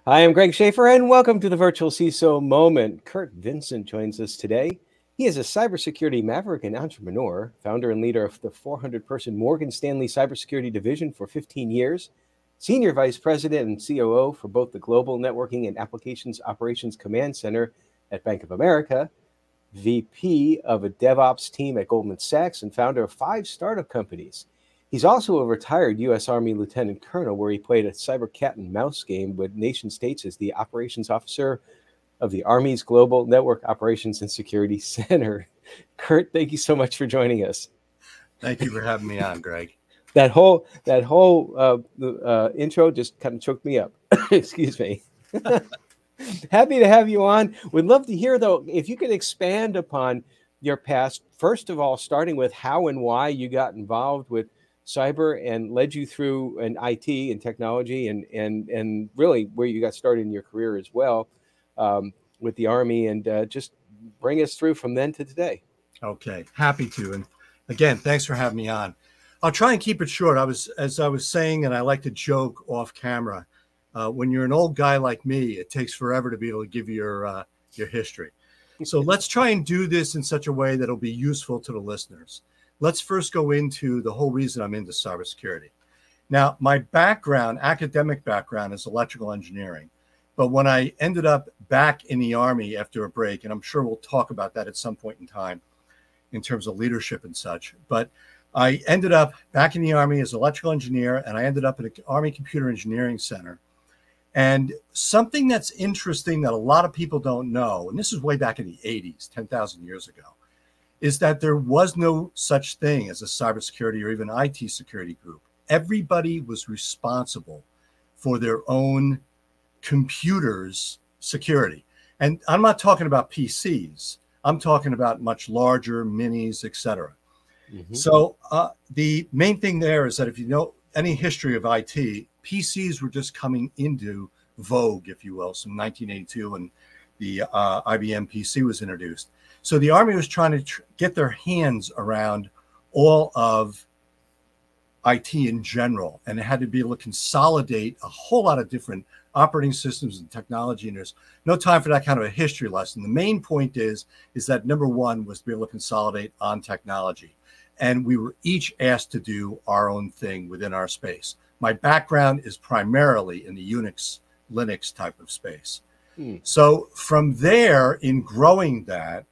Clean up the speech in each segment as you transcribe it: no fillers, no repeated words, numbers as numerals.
I am Greg Schaefer, and welcome to the Virtual CISO Moment. Kurt Vincent joins us today. He is a cybersecurity maverick and entrepreneur, founder and leader of the 400-person Morgan Stanley Cybersecurity Division for 15 years, senior vice president and COO for both the Global Networking and Applications Operations Command Center at Bank of America, VP of a DevOps team at Goldman Sachs, and founder of 5 startup companies. He's also a retired U.S. Army Lieutenant Colonel, where he played a cyber cat and mouse game with nation states as the operations officer of the Army's Global Network Operations and Security Center. Kurt, thank you so much for joining us. Thank you for having me on, Greg. That whole intro just kind of choked me up. Excuse me. Happy to have you on. Would love to hear, though, if you could expand upon your past, first of all, starting with how and why you got involved with cyber and led you through an IT and technology and really where you got started in your career as well with the Army, and just bring us through from then to today. Okay, happy to. And again, thanks for having me on. I'll try and keep it short. As I was saying, and I like to joke off camera, when you're an old guy like me, it takes forever to be able to give you your history. So let's try and do this in such a way that'll be useful to the listeners. Let's first go into the whole reason I'm into cybersecurity. Now, my background, academic background, is electrical engineering. But when I ended up back in the Army after a break, and I'm sure we'll talk about that at some point in time in terms of leadership and such, but I ended up back in the Army as an electrical engineer, and I ended up at the Army Computer Engineering Center. And something that's interesting that a lot of people don't know, and this is way back in the 80s, 10,000 years ago, is that there was no such thing as a cybersecurity or even IT security group. Everybody was responsible for their own computers' security. And I'm not talking about PCs. I'm talking about much larger minis, etc. Mm-hmm. So the main thing there is that if you know any history of IT, PCs were just coming into vogue, if you will, from 1982 when the IBM PC was introduced. So the Army was trying to get their hands around all of IT in general, and it had to be able to consolidate a whole lot of different operating systems and technology, and there's no time for that kind of a history lesson. The main point is that number one was to be able to consolidate on technology, and we were each asked to do our own thing within our space. My background is primarily in the Unix, Linux type of space. So from there, in growing that,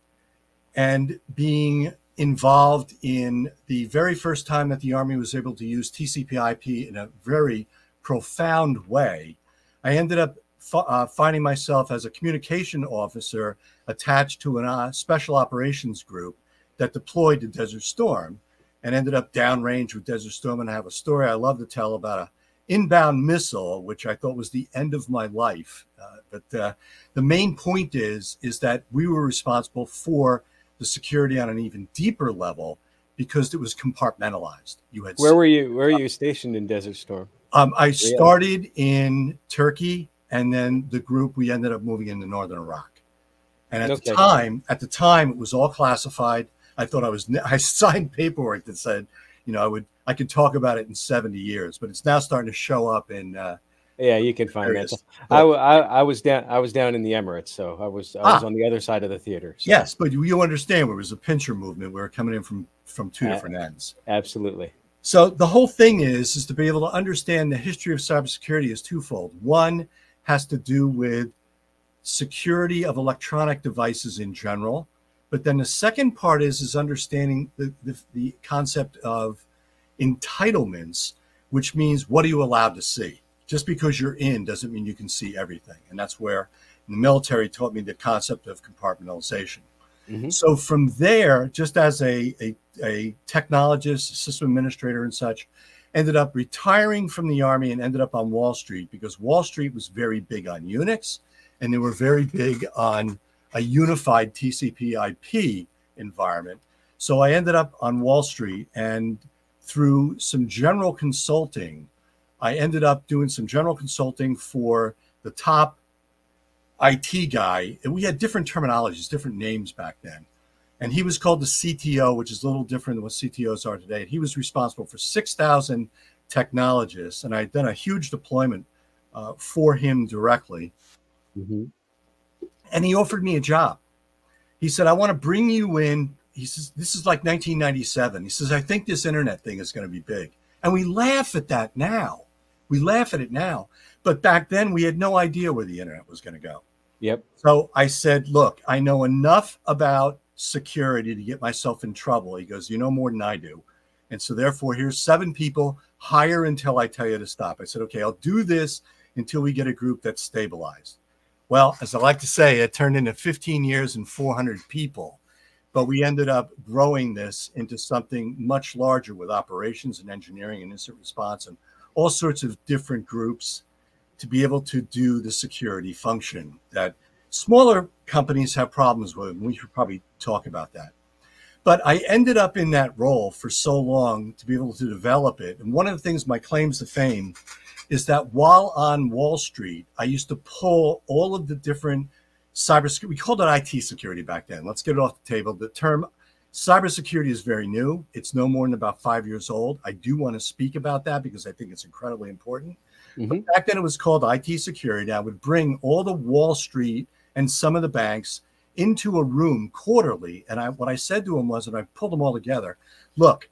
and being involved in the very first time that the Army was able to use TCP/IP in a very profound way, I ended up finding myself as a communication officer attached to a special operations group that deployed to Desert Storm and ended up downrange with Desert Storm. And I have a story I love to tell about an inbound missile, which I thought was the end of my life. But the main point is that we were responsible for the security on an even deeper level because it was compartmentalized. Where were you stationed in Desert Storm? I started in Turkey, and then the group, we ended up moving into northern Iraq. And at the time, it was all classified. I thought I signed paperwork that said, I could talk about it in 70 years, but it's now starting to show up in. Yeah, you can find that. I was down in the Emirates, so I was on the other side of the theater. So. Yes, but you understand there was a pincher movement. We were coming in from two different ends. Absolutely. So the whole thing is to be able to understand the history of cybersecurity is twofold. One has to do with security of electronic devices in general, but then the second part is understanding the concept of entitlements, which means what are you allowed to see? Just because you're in doesn't mean you can see everything. And that's where the military taught me the concept of compartmentalization. Mm-hmm. So from there, just as a technologist, system administrator and such, ended up retiring from the Army and ended up on Wall Street because Wall Street was very big on Unix and they were very big on a unified TCP/IP environment. So I ended up on Wall Street, and through some general consulting, I ended up doing some general consulting for the top IT guy. And we had different terminologies, different names back then. And he was called the CTO, which is a little different than what CTOs are today. He was responsible for 6,000 technologists. And I had done a huge deployment for him directly. Mm-hmm. And he offered me a job. He said, I want to bring you in. He says, this is like 1997. He says, I think this internet thing is going to be big. And we laugh at that now. We laugh at it now. But back then, we had no idea where the internet was going to go. Yep. So I said, look, I know enough about security to get myself in trouble. He goes, you know more than I do. And so therefore, here's 7 people, hire until I tell you to stop. I said, okay, I'll do this until we get a group that's stabilized. Well, as I like to say, it turned into 15 years and 400 people. But we ended up growing this into something much larger with operations and engineering and incident response and all sorts of different groups to be able to do the security function that smaller companies have problems with. And we should probably talk about that. But I ended up in that role for so long to be able to develop it. And one of the things, my claims to fame, is that while on Wall Street, I used to pull all of the different cybersecurity. We called it IT security back then. Let's get it off the table. The term cybersecurity is very new. It's no more than about 5 years old. I do want to speak about that because I think it's incredibly important. Mm-hmm. But back then it was called IT security. I would bring all the Wall Street and some of the banks into a room quarterly. And what I said to them was, and I pulled them all together, look,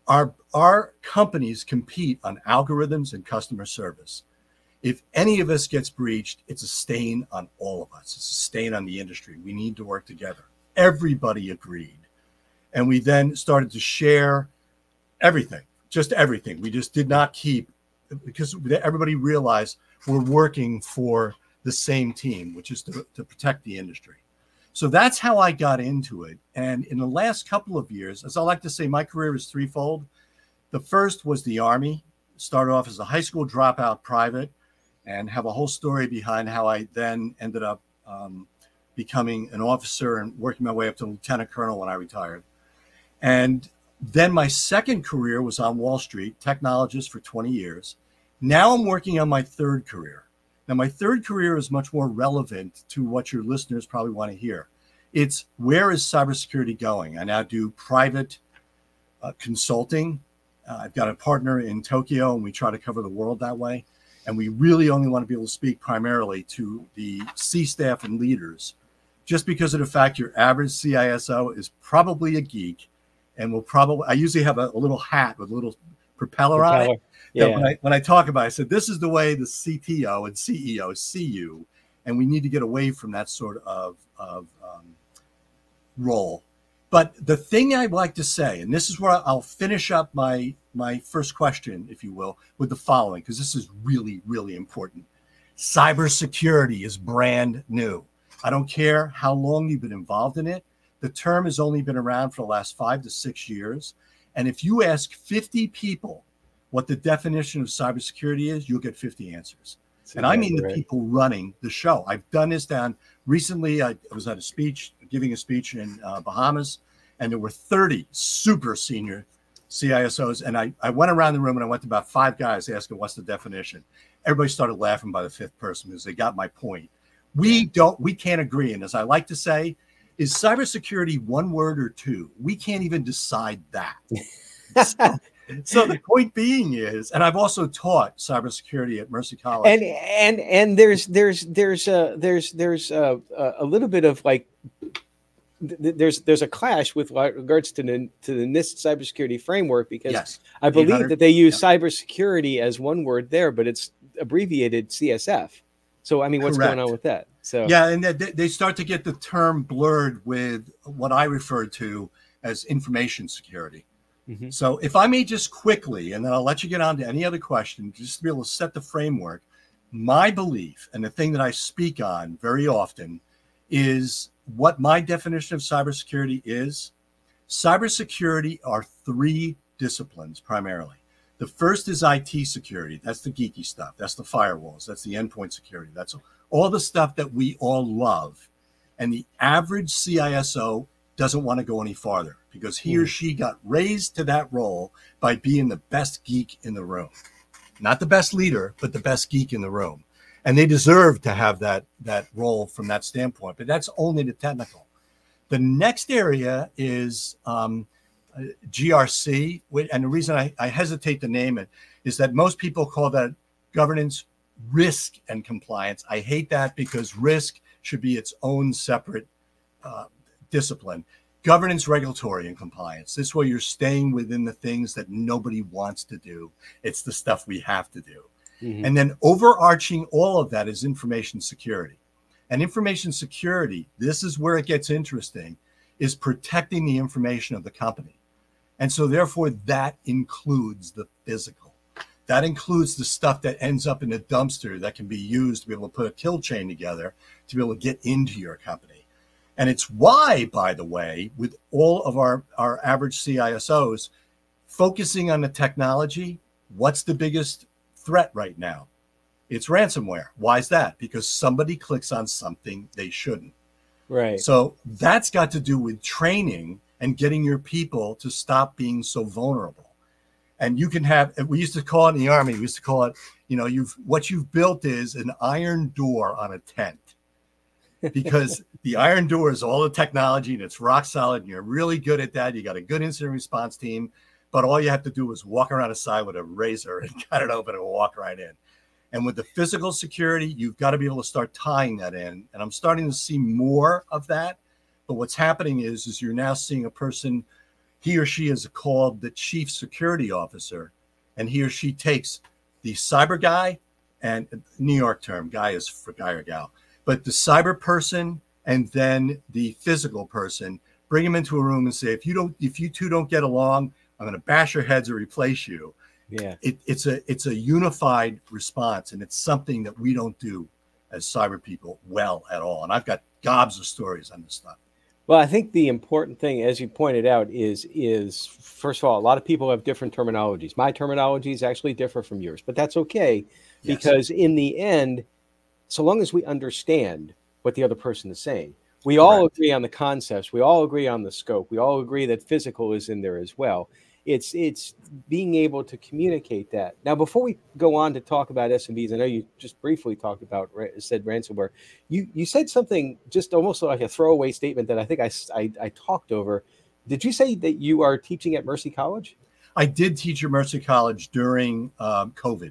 our companies compete on algorithms and customer service. If any of us gets breached, it's a stain on all of us. It's a stain on the industry. We need to work together. Everybody agreed. And we then started to share everything, just everything. We just did not keep, because everybody realized we're working for the same team, which is to protect the industry. So that's how I got into it. And in the last couple of years, as I like to say, my career is threefold. The first was the Army. Started off as a high school dropout private, and have a whole story behind how I then ended up becoming an officer and working my way up to lieutenant colonel when I retired. And then my second career was on Wall Street, technologist for 20 years. Now I'm working on my third career. Now, my third career is much more relevant to what your listeners probably want to hear. It's where is cybersecurity going? I now do private consulting. I've got a partner in Tokyo, and we try to cover the world that way. And we really only want to be able to speak primarily to the C-staff and leaders, just because of the fact your average CISO is probably a geek, and I usually have a little hat with a little propeller on it. Yeah. When I talk about it, I said, this is the way the CTO and CEO see you, and we need to get away from that sort of role. But the thing I'd like to say, and this is where I'll finish up my first question, if you will, with the following, because this is really, really important. Cybersecurity is brand new. I don't care how long you've been involved in it. The term has only been around for the last 5 to 6 years. And if you ask 50 people what the definition of cybersecurity is, you'll get 50 answers. And I mean the people running the show. I've done this down recently. I was at giving a speech in Bahamas, and there were 30 super senior CISOs. And I went around the room and I went to about 5 guys asking, what's the definition? Everybody started laughing by the 5th person because they got my point. We can't agree. And as I like to say, is cybersecurity one word or two? We can't even decide that. So the point being is, and I've also taught cybersecurity at Mercy College. And there's a little bit of like there's a clash with regards to the NIST cybersecurity framework, because I believe that they use cybersecurity as one word there, but it's abbreviated CSF. So I mean, what's going on with that? So yeah, and they start to get the term blurred with what I refer to as information security. Mm-hmm. So if I may just quickly, and then I'll let you get on to any other question, just to be able to set the framework. My belief, and the thing that I speak on very often, is what my definition of cybersecurity is. Cybersecurity are 3 disciplines primarily. The first is IT security. That's the geeky stuff. That's the firewalls. That's the endpoint security. That's all the stuff that we all love. And the average CISO doesn't want to go any farther because he or she got raised to that role by being the best geek in the room. Not the best leader, but the best geek in the room. And they deserve to have that role from that standpoint, but that's only the technical. The next area is GRC, and the reason I hesitate to name it is that most people call that governance, risk and compliance. I hate that because risk should be its own separate discipline. Governance, regulatory, and compliance. This way you're staying within the things that nobody wants to do. It's the stuff we have to do. Mm-hmm. And then overarching all of that is information security. And information security, this is where it gets interesting, is protecting the information of the company. And so therefore that includes the physical. That includes the stuff that ends up in a dumpster that can be used to be able to put a kill chain together to be able to get into your company. And it's why, by the way, with all of our average CISOs focusing on the technology, what's the biggest threat right now? It's ransomware. Why is that? Because somebody clicks on something they shouldn't. Right. So that's got to do with training and getting your people to stop being so vulnerable. And you can have, we used to call it in the Army, we used to call it, what you've built is an iron door on a tent. Because the iron door is all the technology and it's rock solid and you're really good at that. You got a good incident response team, but all you have to do is walk around the side with a razor and cut it open and walk right in. And with the physical security, you've got to be able to start tying that in. And I'm starting to see more of that. But what's happening is you're now seeing a person, he or she is called the chief security officer, and he or she takes the cyber guy, and New York term, guy is for guy or gal, but the cyber person and then the physical person, bring them into a room and say, if you two don't get along, I'm going to bash your heads or replace you. Yeah, it's a unified response, and it's something that we don't do as cyber people well at all. And I've got gobs of stories on this stuff. Well, I think the important thing, as you pointed out, is first of all, a lot of people have different terminologies. My terminologies actually differ from yours, but that's okay, because in the end, so long as we understand what the other person is saying, we all agree on the concepts, we all agree on the scope, we all agree that physical is in there as well. It's being able to communicate that. Now, before we go on to talk about SMBs, I know you just briefly said ransomware. You said something just almost like a throwaway statement that I think I talked over. Did you say that you are teaching at Mercy College? I did teach at Mercy College during COVID.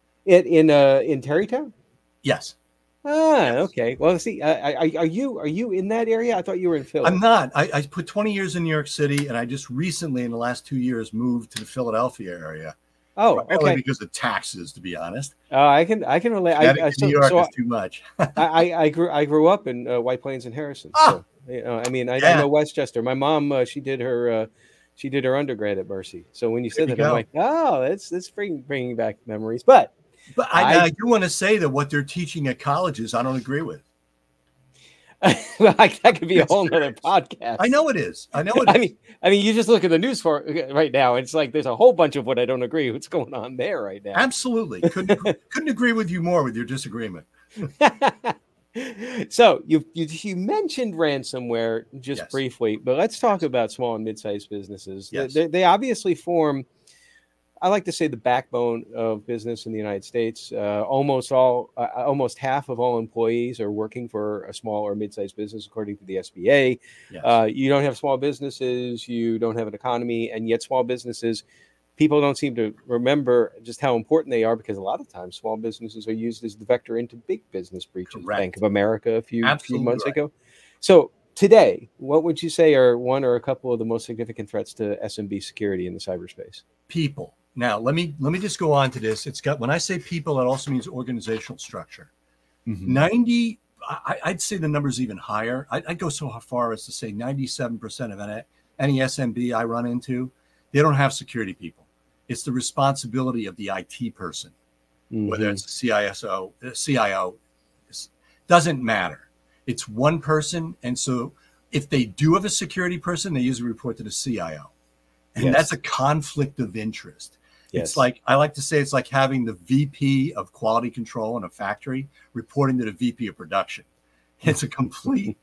In Tarrytown? Yes. Ah, okay. Well, see, are you in that area? I thought you were in Philly. I'm not. I put 20 years in New York City, and I just recently, in the last 2 years, moved to the Philadelphia area. Oh, okay. Because of taxes, to be honest. I can relate. New York is too much. I grew up in White Plains and Harrison. So, I know Westchester. My mom, she did her undergrad at Mercy. So when you said that, I'm like, oh, that's bringing back memories. But I do want to say that what they're teaching at colleges, I don't agree with. That could be a whole nother podcast. I know it is. I mean, you just look at the news for right now. It's like there's a whole bunch of what I don't agree with what's going on there right now. Absolutely, couldn't agree with you more with your disagreement. So you mentioned ransomware just briefly, but let's talk about small and mid-sized businesses. Yes. They obviously form, I like to say, the backbone of business in the United States. Almost half of all employees are working for a small or mid-sized business, according to the SBA. Yes. You don't have small businesses, you don't have an economy, and yet small businesses, people don't seem to remember just how important they are, because a lot of times small businesses are used as the vector into big business breaches. Correct. Bank of America a few months ago. So today, what would you say are one or a couple of the most significant threats to SMB security in the cyberspace? People. Now, let me just go on to this. When I say people, it also means organizational structure. Mm-hmm. I'd say the number's even higher. I'd go so far as to say 97% of any SMB I run into, they don't have security people. It's the responsibility of the IT person, whether it's a CIO, doesn't matter. It's one person. And so if they do have a security person, they usually report to the CIO. And that's a conflict of interest. Yes. It's like, I like to say, it's like having the VP of quality control in a factory reporting to the VP of production. It's a complete,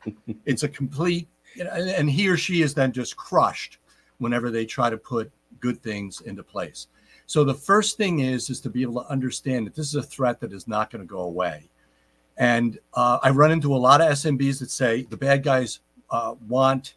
and he or she is then just crushed whenever they try to put good things into place. So the first thing is to be able to understand that this is a threat that is not going to go away. And I run into a lot of SMBs that say the bad guys don't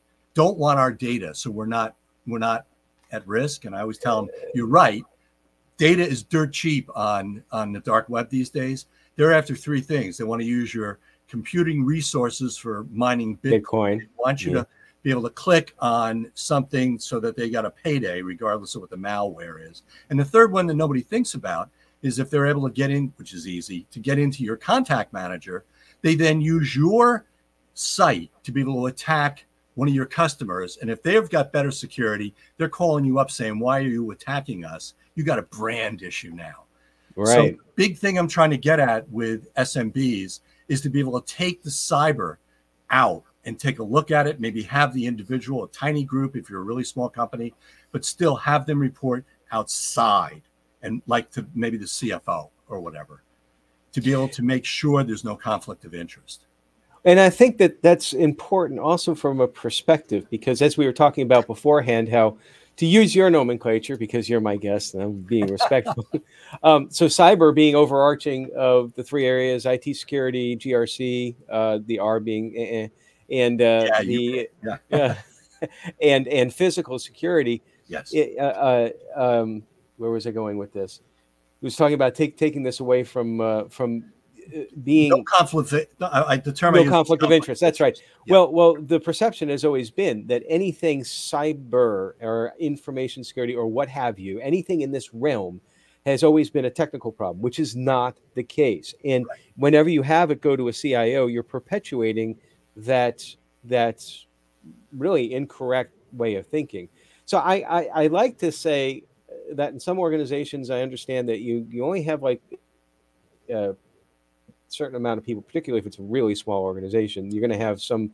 want our data, so we're not at risk. And I always tell them, you're right. data is dirt cheap on the dark web these days. They're after three things. They want to use your computing resources for mining Bitcoin. They want you to be able to click on something so that they got a payday, regardless of what the malware is. And the third one that nobody thinks about is if they're able to get in, which is easy, to get into your contact manager, they then use your site to be able to attack one of your customers. And if they've got better security, they're calling you up saying, why are you attacking us? You got a brand issue now. Right. So big thing I'm trying to get at with SMBs is to be able to take the cyber out and take a look at it, maybe have the individual, a tiny group if you're a really small company, but still have them report outside and like to maybe the CFO or whatever, to be able to make sure there's no conflict of interest. And I think that that's important also from a perspective, because as we were talking about beforehand, how to use your nomenclature, because you're my guest and I'm being respectful. So cyber being overarching of the three areas, IT security, GRC, the R being, and and physical security. Yes. Where was I going with this? He was talking about taking this away from being no conflict. No conflict of interest. That's right. Yeah. Well, the perception has always been that anything cyber or information security or what have you, anything in this realm has always been a technical problem, which is not the case. And whenever you have it go to a CIO, you're perpetuating that really incorrect way of thinking. So I like to say that in some organizations, I understand that you only have like certain amount of people, particularly if it's a really small organization, you're going to have some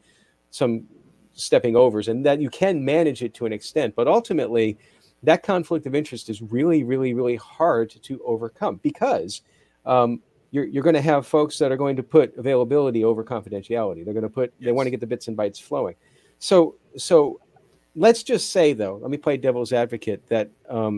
stepping overs, and that you can manage it to an extent. But ultimately, that conflict of interest is really, really, really hard to overcome, because you're going to have folks that are going to put availability over confidentiality. They're going to they want to get the bits and bytes flowing. So let's just say, though, let me play devil's advocate, that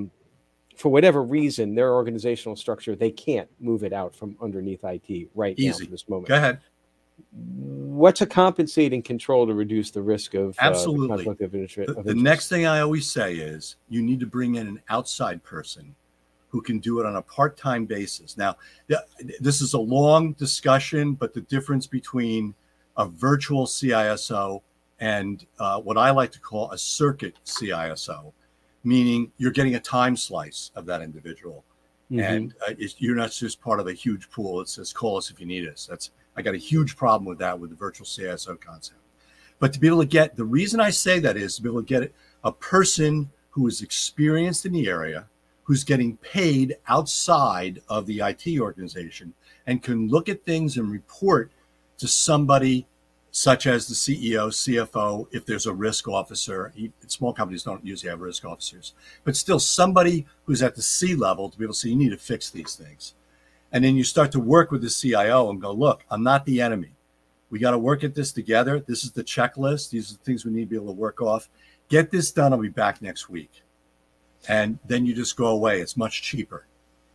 for whatever reason, their organizational structure, they can't move it out from underneath IT right now at this moment. Go ahead. What's a compensating control to reduce the risk of absolutely conflict of interest? The next thing I always say is you need to bring in an outside person who can do it on a part-time basis. Now, this is a long discussion, but the difference between a virtual CISO and what I like to call a circuit CISO, meaning you're getting a time slice of that individual. Mm-hmm. And you're not just part of a huge pool. It says, call us if you need us. I got a huge problem with that, with the virtual CISO concept. But to be able to get, the reason I say that is to be able to get a person who is experienced in the area, who's getting paid outside of the IT organization and can look at things and report to somebody such as the CEO, CFO, if there's a risk officer. Small companies don't usually have risk officers, but still somebody who's at the C level to be able to say, you need to fix these things. And then you start to work with the CIO and go, look, I'm not the enemy. We got to work at this together. This is the checklist. These are the things we need to be able to work off. Get this done. I'll be back next week. And then you just go away. It's much cheaper.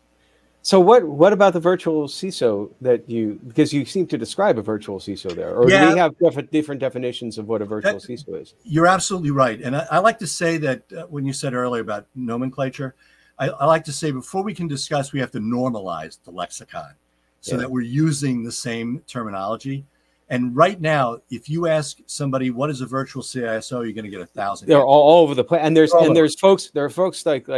So what about the virtual CISO because you seem to describe a virtual CISO there, or do we have different definitions of what a virtual CISO is? You're absolutely right. And I like to say that when you said earlier about nomenclature, I like to say before we can discuss, we have to normalize the lexicon so that we're using the same terminology. And right now, if you ask somebody what is a virtual CISO, you're going to get 1,000. They're all over the place, and there are folks like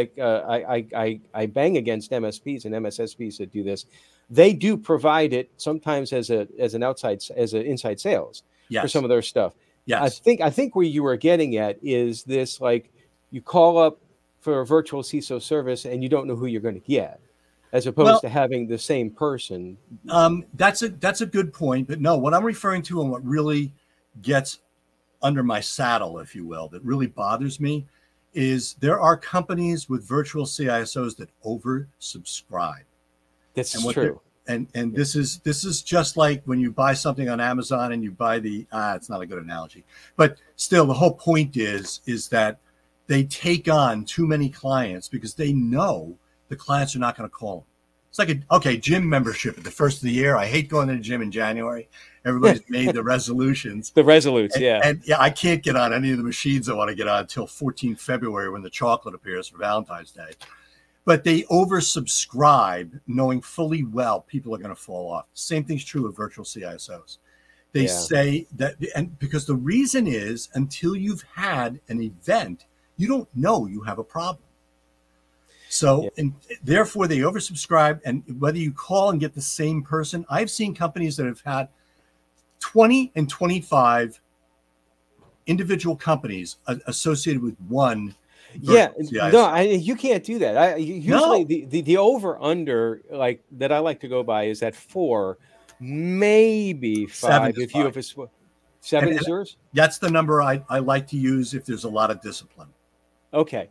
I bang against MSPs and MSSPs that do this. They do provide it sometimes as an inside sales for some of their stuff. Yes, I think where you were getting at is this, like, you call up for a virtual CISO service and you don't know who you're going to get, as opposed to having the same person. That's a good point. But no, what I'm referring to and what really gets under my saddle, if you will, that really bothers me is there are companies with virtual CISOs that oversubscribe. That's true. And this is just like when you buy something on Amazon and you buy it's not a good analogy, but still the whole point is that they take on too many clients because they know the clients are not going to call them. It's like gym membership at the first of the year. I hate going to the gym in January. Everybody's made the resolutions. And I can't get on any of the machines I want to get on until 14th February when the chocolate appears for Valentine's Day. but they oversubscribe, knowing fully well people are going to fall off. Same thing's true of virtual CISOs. They say that, and because the reason is, until you've had an event, you don't know you have a problem. So, and therefore they oversubscribe, and whether you call and get the same person, I've seen companies that have had 20 and 25 individual companies associated with one. No, you can't do that. Usually the over under like that I like to go by is at 4, maybe 5. If you have a 7 is yours. That's the number I like to use if there's a lot of discipline. Okay.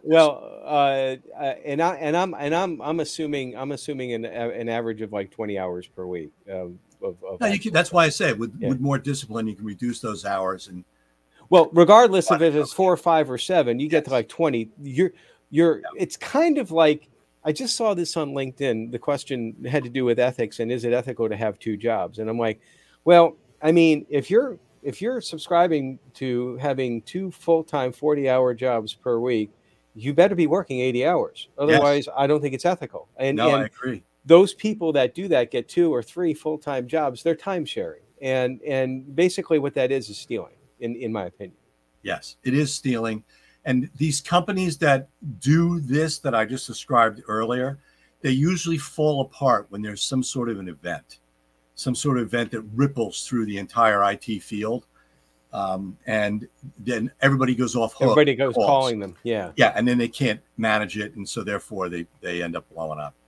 And I'm assuming an average of like 20 hours per week. That's why I say with more discipline you can reduce those hours. And well, regardless of if it's 4, 5, or 7, you get to like 20. It's kind of like, I just saw this on LinkedIn. The question had to do with ethics and is it ethical to have 2 jobs? And I'm like, well, I mean, if you're subscribing to having 2 full-time 40-hour jobs per week, you better be working 80 hours. Otherwise, I don't think it's ethical. And I agree. Those people that do that get 2 or 3 full-time jobs. They're time sharing, and basically what that is stealing, in my opinion. Yes, it is stealing. And these companies that do this that I just described earlier, they usually fall apart when there's some sort of an event. Some sort of event that ripples through the entire IT field. And then everybody goes off hook. Everybody goes calling them. Yeah. Yeah. And then they can't manage it. And so therefore they end up blowing up.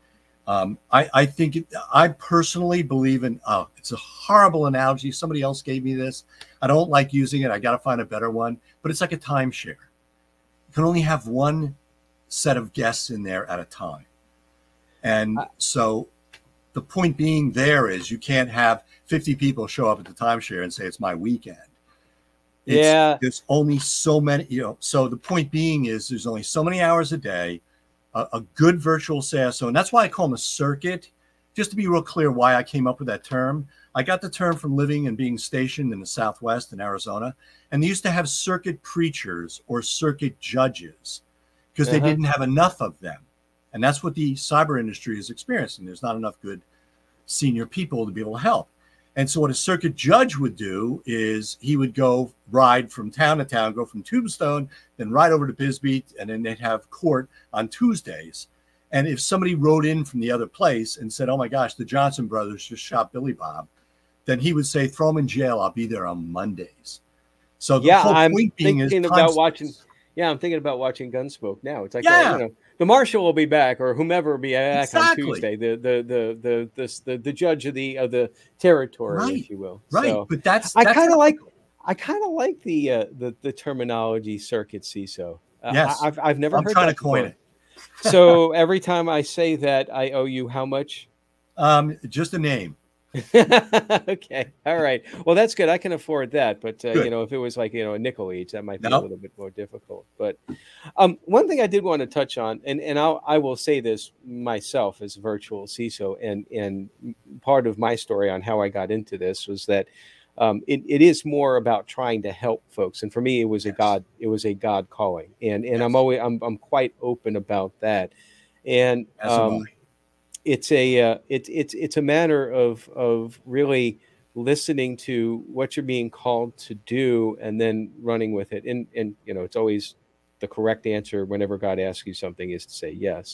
I personally believe in, it's a horrible analogy. Somebody else gave me this. I don't like using it. I got to find a better one, but it's like a timeshare. You can only have one set of guests in there at a time. And so the point being there is you can't have 50 people show up at the timeshare and say it's my weekend. There's only so many, so the point being is there's only so many hours a day, a good virtual CISO. And that's why I call them a circuit. Just to be real clear why I came up with that term. I got the term from living and being stationed in the Southwest in Arizona. And they used to have circuit preachers or circuit judges because they didn't have enough of them. And that's what the cyber industry is experiencing. There's not enough good senior people to be able to help. And so what a circuit judge would do is he would go ride from town to town, go from Tombstone, then ride over to Bisbee, and then they'd have court on Tuesdays. And if somebody wrote in from the other place and said, oh my gosh, the Johnson brothers just shot Billy Bob, then he would say, throw him in jail. I'll be there on Mondays. So the whole point being is I'm thinking about watching Gunsmoke now. It's like, the marshal will be back, or whomever will be back on Tuesday. The judge of the territory, if you will. Right, so, but that's I kind of like the terminology circuit CISO. Yes, I've never heard. I'm trying to coin it. So every time I say that, I owe you how much? Just a name. Okay. All right. Well, that's good. I can afford that. But, if it was like, a nickel each, that might be a little bit more difficult. But one thing I did want to touch on, and I will say this myself as a virtual CISO, and part of my story on how I got into this was that it is more about trying to help folks. And for me, it was a God calling. And I'm quite open about that. And it's a matter of really listening to what you're being called to do and then running with it. And it's always the correct answer whenever God asks you something is to say yes.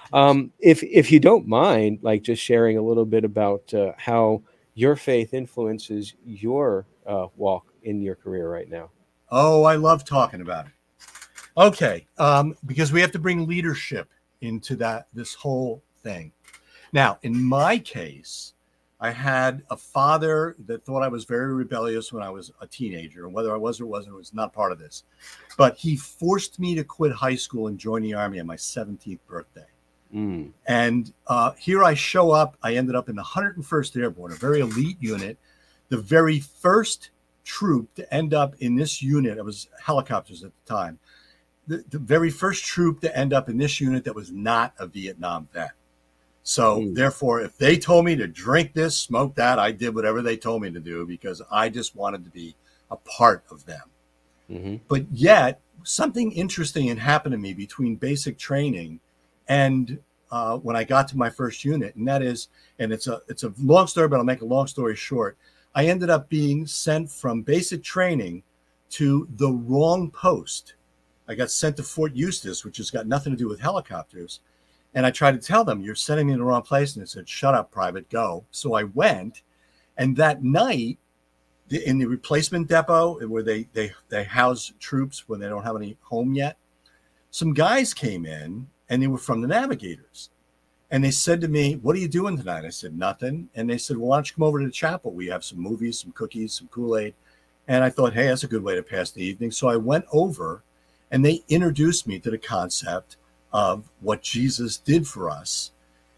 If you don't mind, like just sharing a little bit about how your faith influences your walk in your career right now. Oh, I love talking about it. Okay, because we have to bring leadership into this whole thing. Now, in my case, I had a father that thought I was very rebellious when I was a teenager, and whether I was or wasn't, it was not part of this. But he forced me to quit high school and join the Army on my 17th birthday. And here I show up. I ended up in the 101st Airborne, a very elite unit. The very first troop to end up in this unit, it was helicopters at the time, the very first troop to end up in this unit that was not a Vietnam vet. So therefore, if they told me to drink this, smoke that, I did whatever they told me to do because I just wanted to be a part of them. Mm-hmm. But yet something interesting had happened to me between basic training And when I got to my first unit, and it's a long story, but I'll make a long story short. I ended up being sent from basic training to the wrong post. I got sent to Fort Eustis, which has got nothing to do with helicopters. And I tried to tell them, you're sending me in the wrong place. And they said, shut up, private, go. So I went. And that night, in the replacement depot where they house troops when they don't have any home yet, some guys came in and they were from the Navigators. And they said to me, what are you doing tonight? I said, nothing. And they said, well, why don't you come over to the chapel? We have some movies, some cookies, some Kool-Aid. And I thought, hey, that's a good way to pass the evening. So I went over and they introduced me to the concept of what Jesus did for us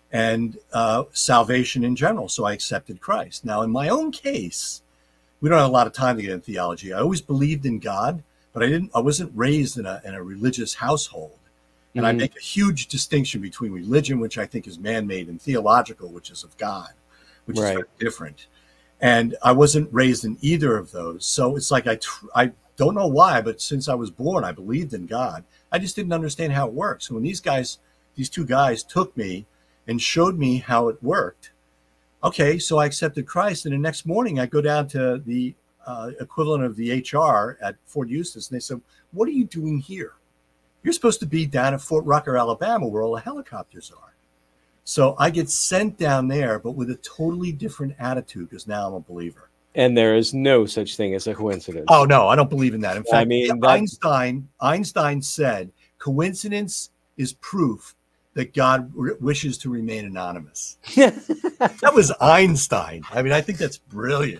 and salvation in general. So I accepted Christ. Now, in my own case, we don't have a lot of time to get into theology. I always believed in God, but I wasn't raised in a religious household. And I make a huge distinction between religion, which I think is man-made, and theological, which is of God, which is very different. And I wasn't raised in either of those. So it's like I don't know why, but since I was born, I believed in God. I just didn't understand how it works. So when these two guys took me and showed me how it worked, okay, so I accepted Christ. And the next morning, I go down to the equivalent of the HR at Fort Eustis, and they said, what are you doing here? You're supposed to be down at Fort Rucker, Alabama, where all the helicopters are. So I get sent down there, but with a totally different attitude, because now I'm a believer. And there is no such thing as a coincidence. Oh, no, I don't believe in that. In fact, I mean, Einstein said coincidence is proof that God wishes to remain anonymous. That was Einstein. I mean, I think that's brilliant.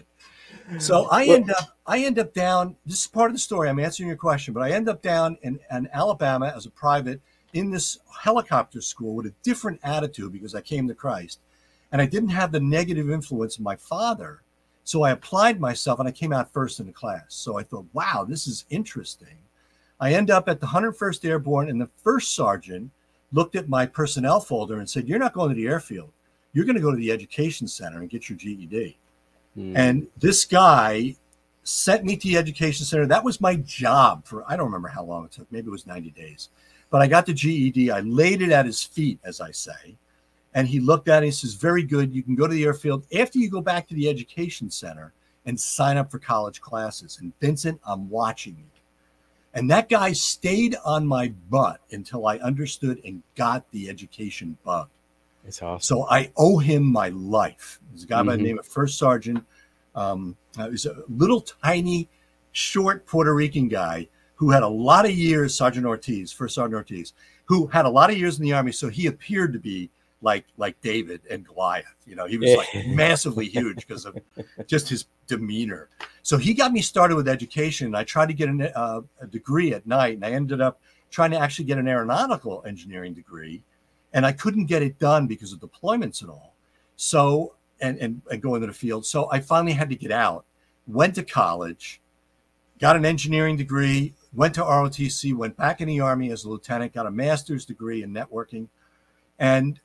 So I end up down, this is part of the story, I'm answering your question, but I end up down in Alabama as a private in this helicopter school with a different attitude because I came to Christ. And I didn't have the negative influence of my father. So I applied myself and I came out first in the class. So I thought, wow, this is interesting. I end up at the 101st Airborne, and the first sergeant looked at my personnel folder and said, you're not going to the airfield. You're going to go to the education center and get your GED. And this guy sent me to the education center. That was my job for, I don't remember how long it took. Maybe it was 90 days. But I got the GED. I laid it at his feet, as I say. And he looked at it and he says, very good. You can go to the airfield after you go back to the education center and sign up for college classes. And Vincent, I'm watching you. And that guy stayed on my butt until I understood and got the education bug. It's awesome. So I owe him my life. There's a guy by the name of First Sergeant. He's a little tiny, short Puerto Rican guy who had a lot of years, First Sergeant Ortiz, who had a lot of years in the Army. So he appeared to be like David and Goliath. You know, he was like massively huge because of just his demeanor. So he got me started with education. I tried to get a degree at night, and I ended up trying to actually get an aeronautical engineering degree. And I couldn't get it done because of deployments and all. So, and go into the field. So I finally had to get out, went to college, got an engineering degree, went to ROTC, went back in the Army as a lieutenant, got a master's degree in networking, and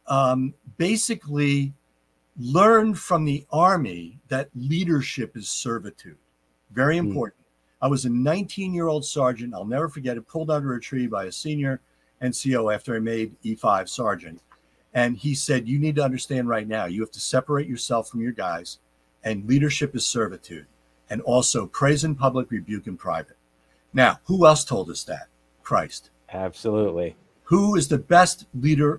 basically learned from the Army that leadership is servitude. Very important. I was a 19-year-old sergeant. I'll never forget it, pulled under a tree by a senior NCO after I made E5 sergeant. And he said, you need to understand right now, you have to separate yourself from your guys, and leadership is servitude. And also praise in public, rebuke in private. Now, who else told us that? Christ. Absolutely. Who is the best leader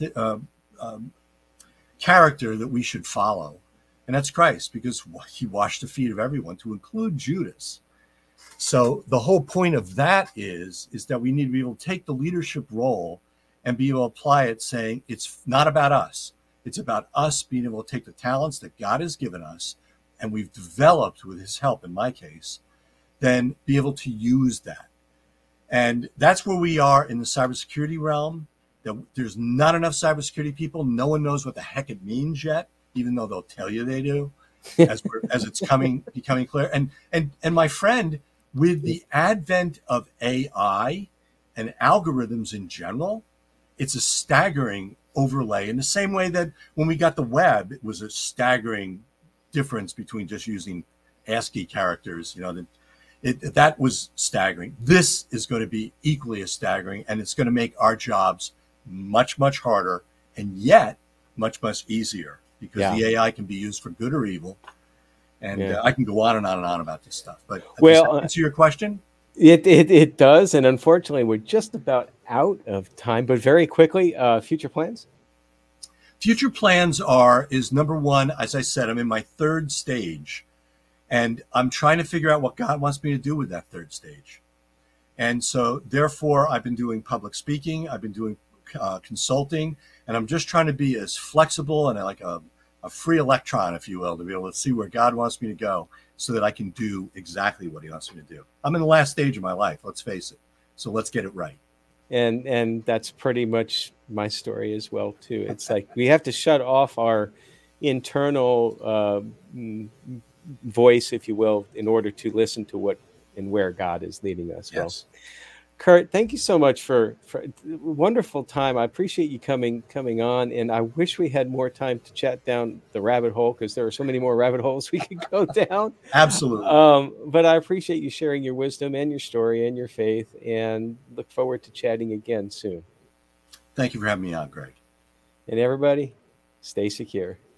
character that we should follow? And that's Christ, because he washed the feet of everyone, to include Judas. So the whole point of that is that we need to be able to take the leadership role and be able to apply it, saying it's not about us. It's about us being able to take the talents that God has given us, and we've developed with his help, in my case, then be able to use that. And that's where we are in the cybersecurity realm. That there's not enough cybersecurity people. No one knows what the heck it means yet, even though they'll tell you they do, as it's becoming clear. And my friend, with the advent of AI and algorithms in general, it's a staggering overlay in the same way that when we got the web, it was a staggering difference between just using ASCII characters. You know, that was staggering. This is going to be equally as staggering, and it's going to make our jobs much, much harder, and yet much, much easier, because Yeah. the AI can be used for good or evil. And Yeah. I can go on and on and on about this stuff. But does Well, that answer your question? it does, and unfortunately, we're just about out of time. But very quickly, future plans. Future plans is number one, as I said, I'm in my third stage, and I'm trying to figure out what God wants me to do with that third stage. And so, therefore, I've been doing public speaking, I've been doing consulting, and I'm just trying to be as flexible and like a free electron, if you will, to be able to see where God wants me to go so that I can do exactly what he wants me to do. I'm in the last stage of my life, let's face it. So let's get it right. And that's pretty much my story as well too. It's like we have to shut off our internal voice, if you will, in order to listen to what and where God is leading us. Yes. Well, Kurt, thank you so much for wonderful time. I appreciate you coming on, and I wish we had more time to chat down the rabbit hole, because there are so many more rabbit holes we could go down. Absolutely. But I appreciate you sharing your wisdom and your story and your faith, and look forward to chatting again soon. Thank you for having me on, Greg. And everybody, stay secure.